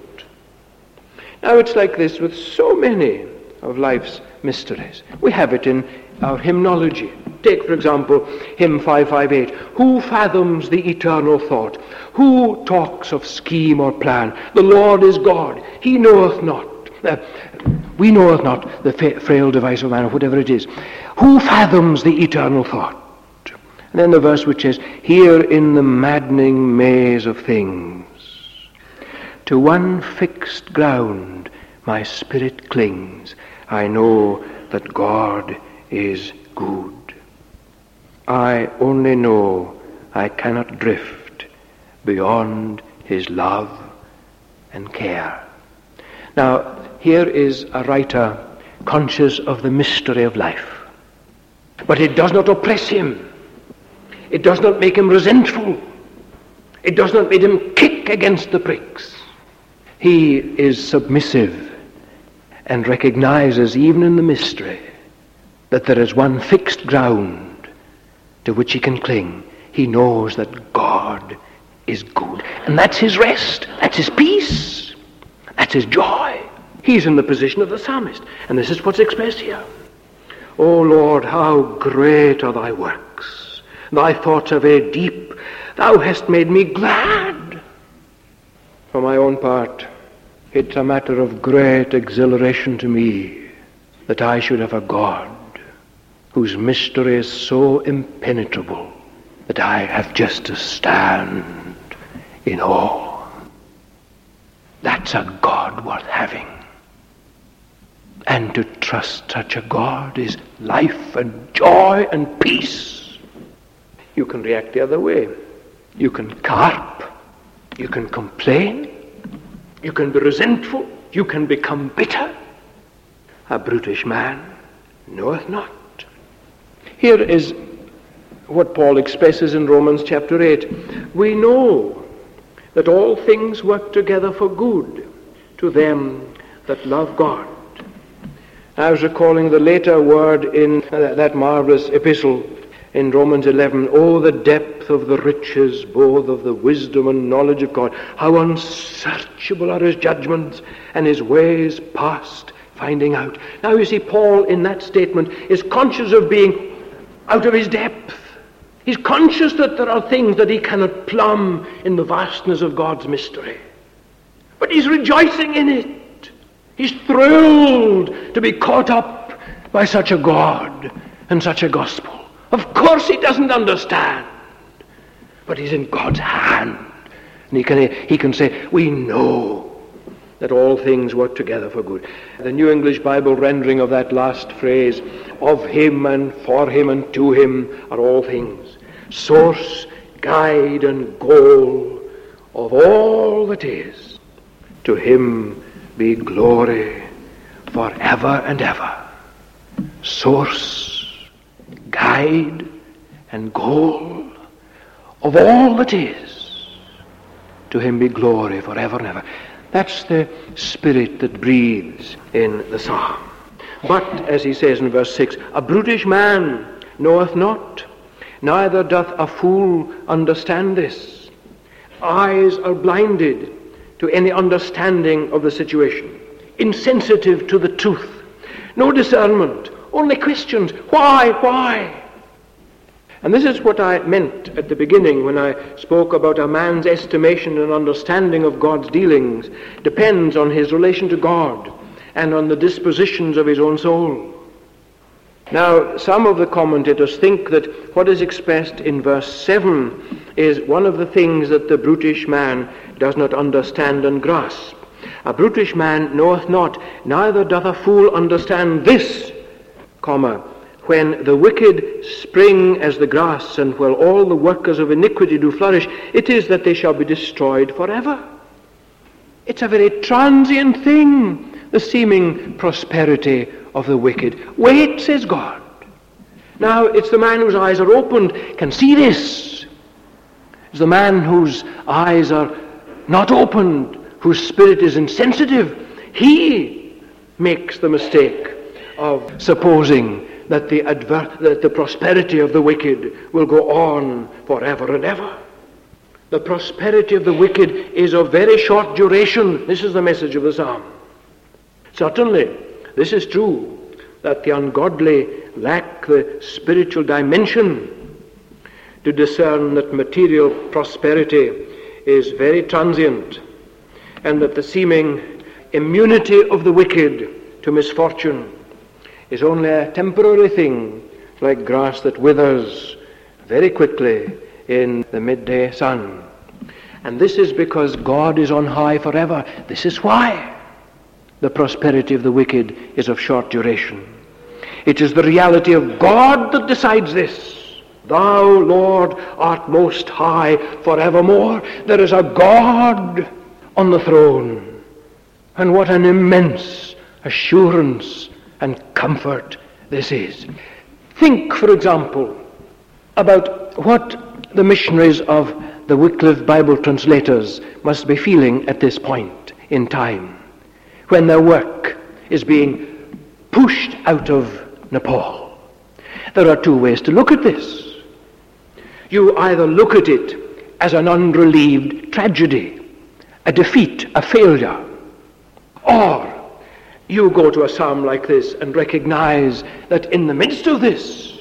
Now it's like this with so many of life's mysteries. We have it in our hymnology. Take, for example, hymn five fifty-eight. Who fathoms the eternal thought? Who talks of scheme or plan? The Lord is God. He knoweth not. Uh, we knoweth not the fa- frail device of man, or whatever it is. Who fathoms the eternal thought? And then the verse which says, here in the maddening maze of things, to one fixed ground my spirit clings. I know that God is good. I only know I cannot drift beyond his love and care. Now, here is a writer conscious of the mystery of life. But it does not oppress him. It does not make him resentful. It does not make him kick against the pricks. He is submissive and recognizes even in the mystery that there is one fixed ground to which he can cling. He knows that God is good. And that's his rest. That's his peace. That's his joy. He's in the position of the psalmist. And this is what's expressed here. O Lord, how great are thy works. Thy thoughts are very deep. Thou hast made me glad. For my own part, it's a matter of great exhilaration to me that I should have a God whose mystery is so impenetrable that I have just to stand in awe. That's a God worth having. And to trust such a God is life and joy and peace. You can react the other way. You can carp. You can complain. You can be resentful. You can become bitter. A brutish man knoweth not. Here is what Paul expresses in Romans chapter eight. We know that all things work together for good to them that love God, I was recalling the later word in that marvelous epistle in Romans eleven, oh, the depth of the riches, both of the wisdom and knowledge of God. How unsearchable are his judgments and his ways past finding out. Now you see, Paul in that statement is conscious of being out of his depth. He's conscious that there are things that he cannot plumb in the vastness of God's mystery. But he's rejoicing in it. He's thrilled to be caught up by such a God and such a gospel. Of course he doesn't understand, but he's in God's hand. And he can, he can say, we know that all things work together for good. The New English Bible rendering of that last phrase, of him and for him and to him are all things, source, guide and goal of all that is. To him be glory forever and ever. Source, guide, and goal of all that is. To him be glory forever and ever. That's the spirit that breathes in the psalm. But, as he says in verse six, a brutish man knoweth not, neither doth a fool understand this. Eyes are blinded to any understanding of the situation, insensitive to the truth, no discernment, only questions, why, why? And this is what I meant at the beginning when I spoke about a man's estimation and understanding of God's dealings depends on his relation to God and on the dispositions of his own soul. Now, some of the commentators think that what is expressed in verse seven is one of the things that the brutish man does not understand and grasp. A brutish man knoweth not, neither doth a fool understand this, comma, when the wicked spring as the grass, and while all the workers of iniquity do flourish, it is that they shall be destroyed forever. It's a very transient thing, the seeming prosperity of the wicked. Wait, says God. Now, it's the man whose eyes are opened can see this. It's the man whose eyes are not opened, whose spirit is insensitive. He makes the mistake of supposing that the adver- that the prosperity of the wicked will go on forever and ever. The prosperity of the wicked is of very short duration. This is the message of the psalm. Certainly, this is true, that the ungodly lack the spiritual dimension to discern that material prosperity is very transient, and that the seeming immunity of the wicked to misfortune is only a temporary thing, like grass that withers very quickly in the midday sun. And this is because God is on high forever. This is why the prosperity of the wicked is of short duration. It is the reality of God that decides this. Thou, Lord, art most high forevermore. There is a God on the throne. And what an immense assurance and comfort this is. Think, for example, about what the missionaries of the Wycliffe Bible translators must be feeling at this point in time, when their work is being pushed out of Nepal. There are two ways to look at this. You either look at it as an unrelieved tragedy, a defeat, a failure, or you go to a psalm like this and recognize that in the midst of this,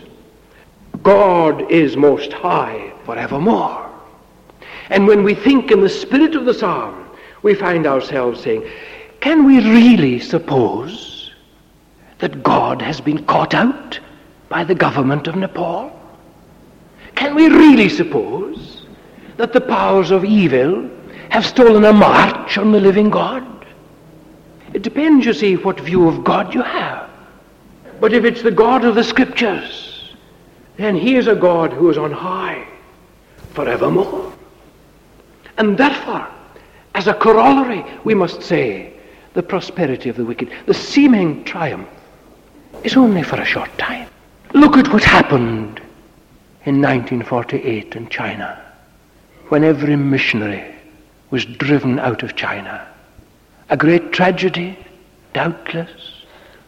God is most high forevermore. And when we think in the spirit of the psalm, we find ourselves saying, can we really suppose that God has been caught out by the government of Nepal? Can we really suppose that the powers of evil have stolen a march on the living God? It depends, you see, what view of God you have. But if it's the God of the Scriptures, then he is a God who is on high forevermore. And therefore, as a corollary, we must say, the prosperity of the wicked, the seeming triumph, is only for a short time. Look at what happened in nineteen forty-eight in China, when every missionary was driven out of China. A great tragedy, doubtless,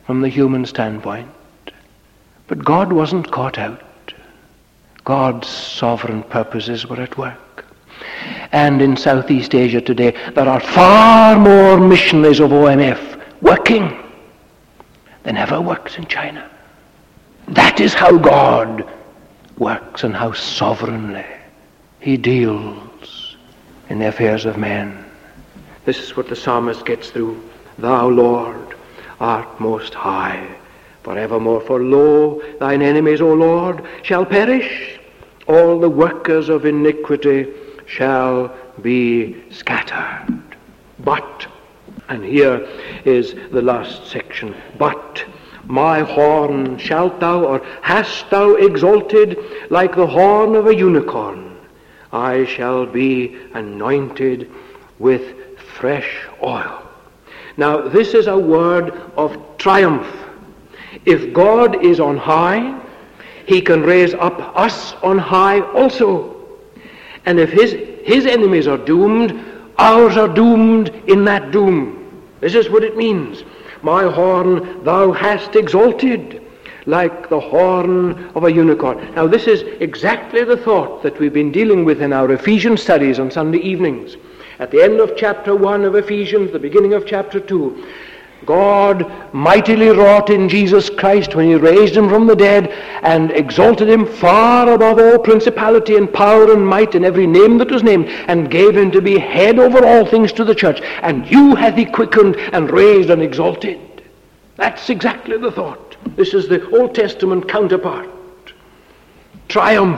from the human standpoint. But God wasn't caught out. God's sovereign purposes were at work. And in Southeast Asia today, there are far more missionaries of O M F working than ever worked in China. That is how God works and how sovereignly he deals in the affairs of men. This is what the psalmist gets through. Thou, Lord, art most high forevermore. For lo, thine enemies, O Lord, shall perish. All the workers of iniquity shall be scattered. But, and here is the last section, but my horn shalt thou, or hast thou exalted like the horn of a unicorn. I shall be anointed with fresh oil. Now, this is a word of triumph. If God is on high, he can raise up us on high also. And if his, his enemies are doomed, ours are doomed in that doom. This is what it means. My horn thou hast exalted like the horn of a unicorn. Now, this is exactly the thought that we've been dealing with in our Ephesians studies on Sunday evenings. At the end of chapter one of Ephesians, the beginning of chapter two, God mightily wrought in Jesus Christ when he raised him from the dead and exalted him far above all principality and power and might and every name that was named, and gave him to be head over all things to the church. And you hath he quickened and raised and exalted. That's exactly the thought. This is the Old Testament counterpart. Triumph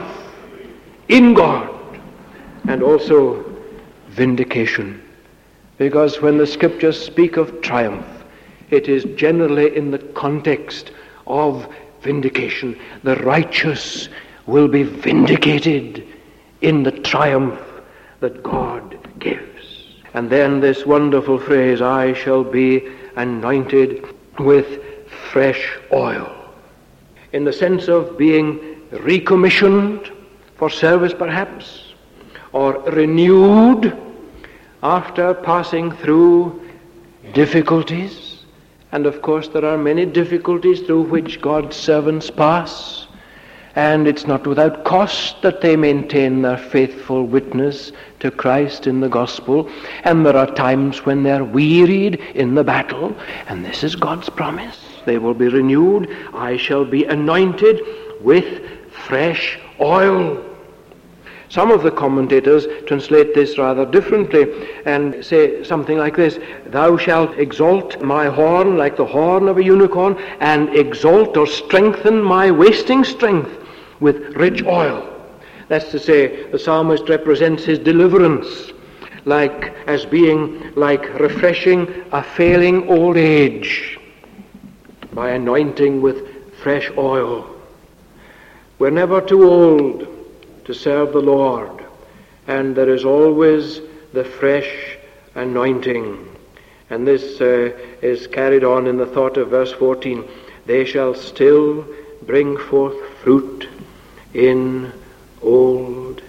in God, and also vindication. Because when the scriptures speak of triumph, it is generally in the context of vindication. The righteous will be vindicated in the triumph that God gives. And then this wonderful phrase, I shall be anointed with fresh oil, in the sense of being recommissioned for service perhaps, or renewed after passing through difficulties. And of course there are many difficulties through which God's servants pass, and it's not without cost that they maintain their faithful witness to Christ in the gospel, and there are times when they're wearied in the battle, and this is God's promise. They will be renewed. I shall be anointed with fresh oil. Some of the commentators translate this rather differently and say something like this: Thou shalt exalt my horn like the horn of a unicorn, and exalt or strengthen my wasting strength with rich oil. That's to say, the psalmist represents his deliverance like as being like refreshing a failing old age by anointing with fresh oil. We're never too old to serve the Lord, and there is always the fresh anointing. And this uh, is carried on in the thought of verse fourteen. They shall still bring forth fruit in old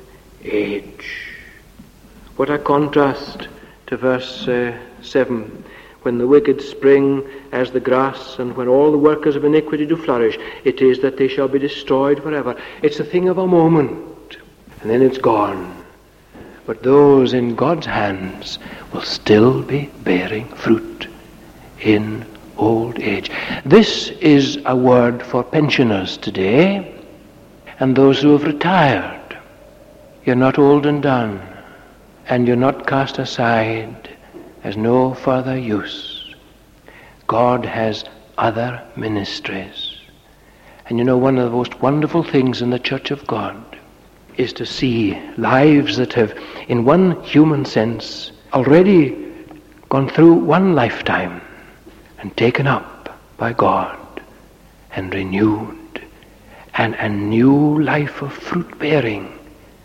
age. What a contrast to verse uh, seven. When the wicked spring as the grass, and when all the workers of iniquity do flourish, it is that they shall be destroyed forever. It's a thing of a moment, and then it's gone. But those in God's hands will still be bearing fruit in old age. This is a word for pensioners today and those who have retired. You're not old and done, and you're not cast aside as no further use. God has other ministries. And you know, one of the most wonderful things in the Church of God is to see lives that have, in one human sense, already gone through one lifetime and taken up by God and renewed, and a new life of fruit-bearing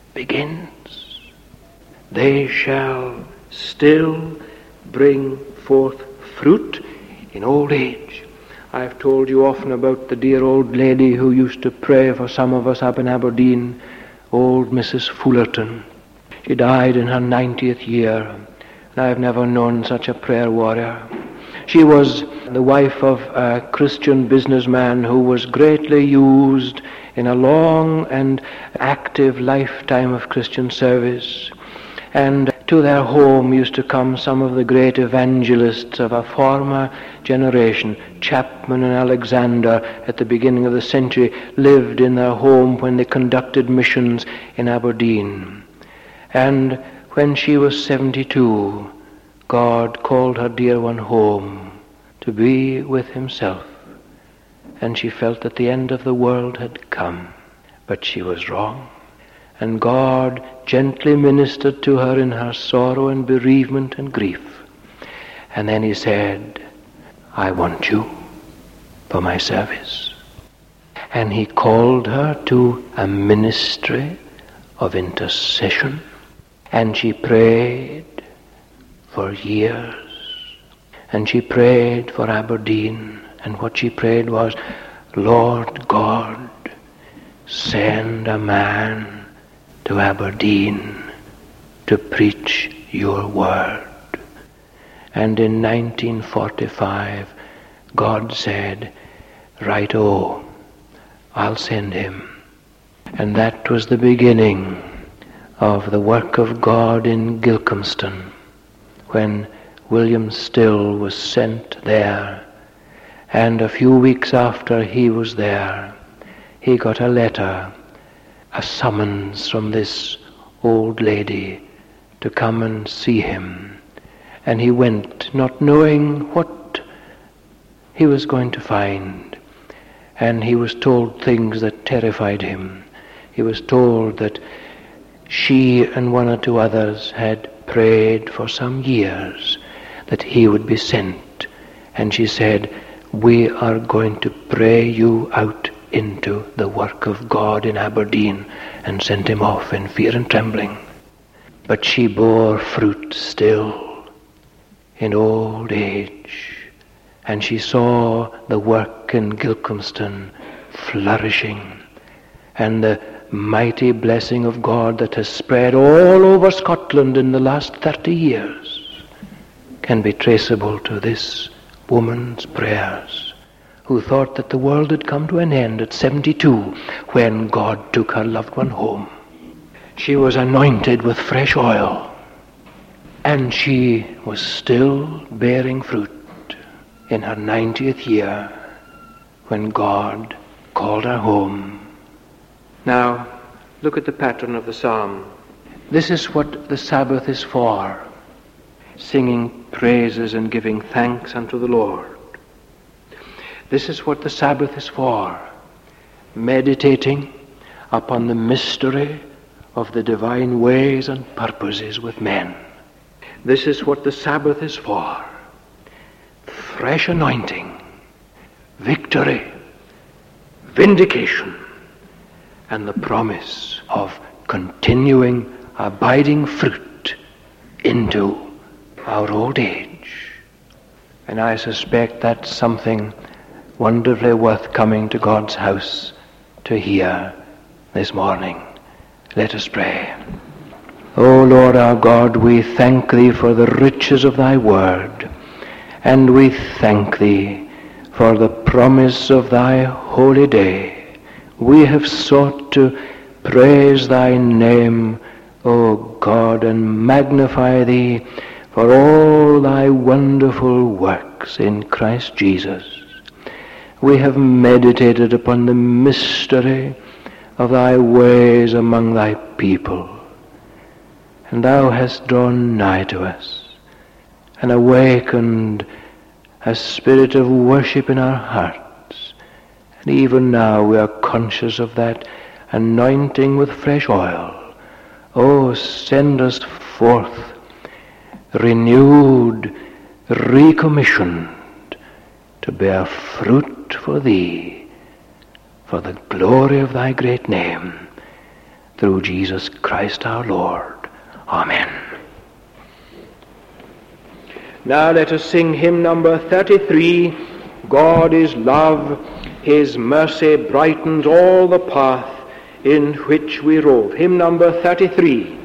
begins. They shall still bring forth fruit in old age. I've told you often about the dear old lady who used to pray for some of us up in Aberdeen, old Missus Fullerton. She died in her ninetieth year, and I've never known such a prayer warrior. She was the wife of a Christian businessman who was greatly used in a long and active lifetime of Christian service. And to their home used to come some of the great evangelists of a former generation. Chapman and Alexander, at the beginning of the century, lived in their home when they conducted missions in Aberdeen. And when she was seventy-two, God called her dear one home to be with himself. And she felt that the end of the world had come. But she was wrong. And God gently ministered to her in her sorrow and bereavement and grief. And then he said, I want you for my service. And he called her to a ministry of intercession. And she prayed for years. And she prayed for Aberdeen. And what she prayed was, Lord God, send a man to Aberdeen to preach your word. And in nineteen forty-five, God said, right-o, I'll send him. And that was the beginning of the work of God in Gilcomston, when William Still was sent there. And a few weeks after he was there, he got a letter, a summons from this old lady to come and see him. And he went, not knowing what he was going to find. And he was told things that terrified him. He was told that she and one or two others had prayed for some years that he would be sent. And she said, we are going to pray you out into the work of God in Aberdeen, and sent him off in fear and trembling. But she bore fruit still in old age, and she saw the work in Gilcomston flourishing, and the mighty blessing of God that has spread all over Scotland in the last thirty years can be traceable to this woman's prayers, who thought that the world had come to an end at seventy-two when God took her loved one home. She was anointed with fresh oil, and she was still bearing fruit in her ninetieth year when God called her home. Now, look at the pattern of the psalm. This is what the Sabbath is for, singing praises and giving thanks unto the Lord. This is what the Sabbath is for, meditating upon the mystery of the divine ways and purposes with men. This is what the Sabbath is for, fresh anointing, victory, vindication, and the promise of continuing, abiding fruit into our old age. And I suspect that's something wonderfully worth coming to God's house to hear this morning. Let us pray. O Lord our God, we thank Thee for the riches of Thy word, and we thank Thee for the promise of Thy holy day. We have sought to praise Thy name, O God, and magnify Thee for all Thy wonderful works in Christ Jesus. We have meditated upon the mystery of Thy ways among Thy people. And Thou hast drawn nigh to us and awakened a spirit of worship in our hearts. And even now we are conscious of that anointing with fresh oil. Oh, send us forth, renewed, recommissioned, to bear fruit for Thee, for the glory of Thy great name, through Jesus Christ our Lord. Amen. Now let us sing hymn number thirty-three, God is love, His mercy brightens all the path in which we rove. Hymn number thirty-three.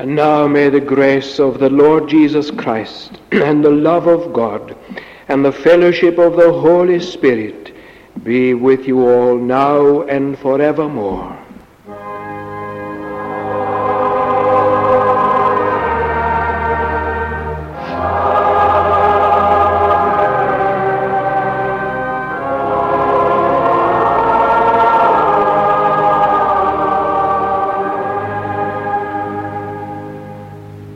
And now may the grace of the Lord Jesus Christ and the love of God and the fellowship of the Holy Spirit be with you all now and forevermore.